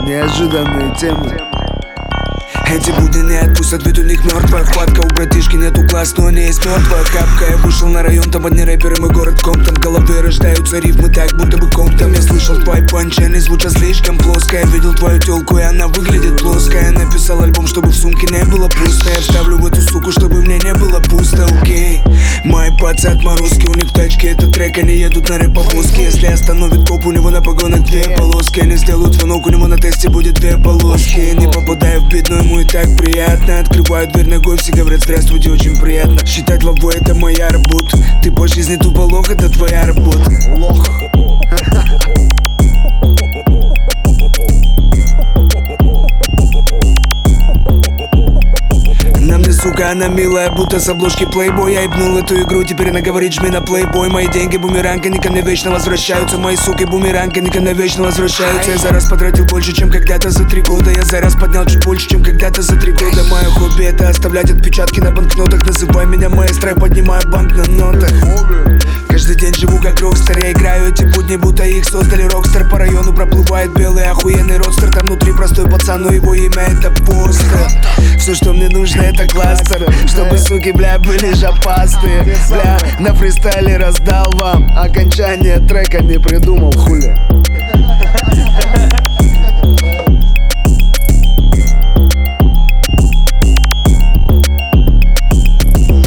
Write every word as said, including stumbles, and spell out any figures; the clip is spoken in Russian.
Неожиданные темы. Эти будни не отпустят, ведь у них мертвая хватка. У братишки нету глаз, но не есть мертвая хапка. Я вышел на район, там одни рэперы, мой город Комптон. В голове рождаются рифмы так, будто бы Комптон. Я слышал твои панчи, они звучат слишком плоско. Я видел твою телку, и она выглядит плоско. Я написал альбом, чтобы в сумке не было пусто. Я вставлю в эту суку, чтобы мне не было пусто, окей. Мои пацы отморозки, у них тачки, это трек, они едут на рэп-повозке. Если остановит коп, у него на погонах две полоски. Они сделают звонок, у него на тесте будет две полоски. Не попадаю в бит, но ему и так приятно. Открываю дверь ногой, все говорят здравствуйте, очень приятно. Считать лавой это моя работа. Ты по жизни тупо лох, это твоя работа. Лох. Сука, она милая, будто с обложки Playboy. Я ебнул эту игру, теперь она говорит жми на Playboy. Мои деньги бумеранг, они ко мне вечно возвращаются. Мои суки бумеранг, они ко мне вечно возвращаются. Я за раз потратил больше, чем когда-то за три года. Я за раз поднял чуть больше, чем когда-то за три года. Мое хобби это оставлять отпечатки на банкнотах. Называй меня маэстро, я поднимаю банк на нотах. Каждый день живу как рокстер, я играю эти будни, будто их создали рокстер. По району проплывает белый охуенный родстер. Там внутри простой пацан, но его имя это постер. Все, что мне нужно, это кластер, чтобы суки, бля, были жопастые. Бля, на фристайле раздал вам окончание трека, не придумал, хули.